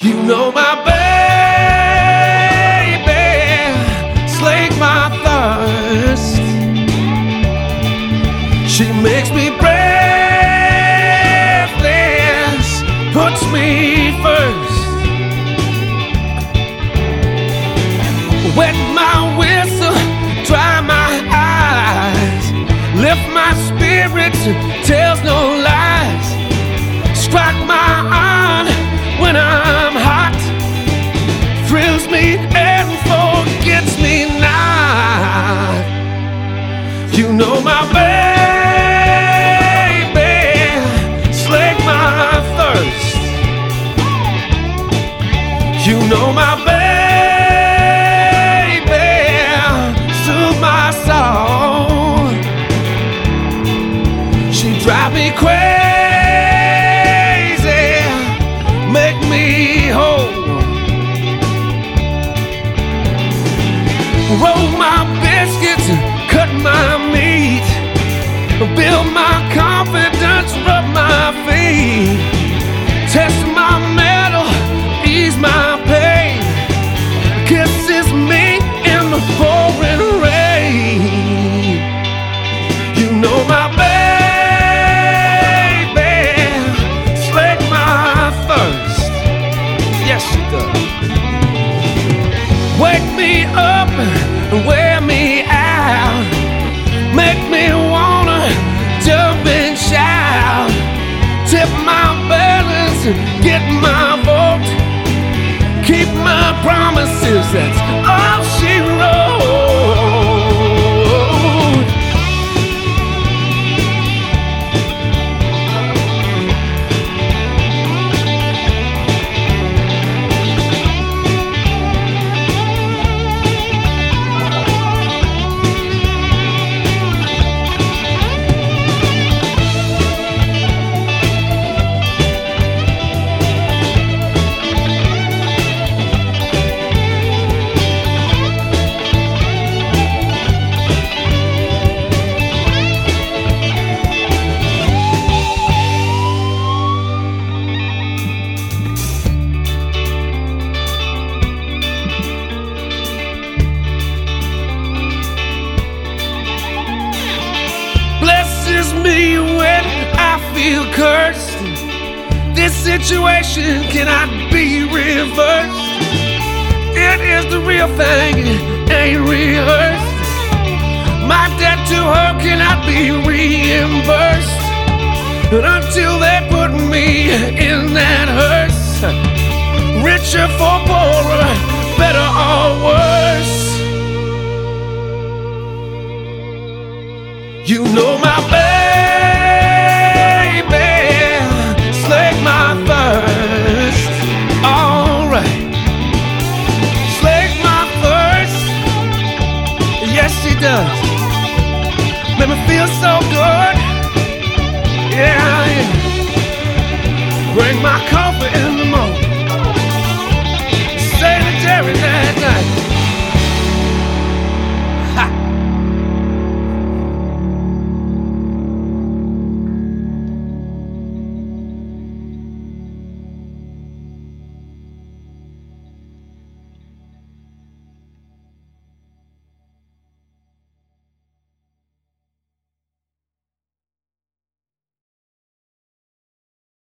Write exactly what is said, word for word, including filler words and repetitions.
You know my baby, slake my thirst. She makes me breathless, puts me first. Wet my whistle, dry my eyes, lift my spirits, tells no lies. Strike my heart when I'm hot, thrills me and forgets me not. You know my baby, slake my thirst. You know my baby, soothe my soul. She drive me crazy, make me whole. Roll my biscuits, cut my meat, build my confidence, rub my feet, test my metal, ease my pain, kisses me in the pouring rain. You know my baby, slake my thirst. Yes, she does. Wake me up and wear me out, make me wanna jump and shout, tip my balance, get my vote, keep my promises, that's all she wrote. Blesses me when I feel cursed. This situation cannot be reversed. It is the real thing, it ain't rehearsed. My debt to her cannot be reimbursed. But until they put me in that hearse, richer for poorer, better or worse. You know my baby, slake my thirst. Alright, slake my thirst. Yes, she does. Make me feel so good. Yeah, yeah. Bring my comfort in the morning.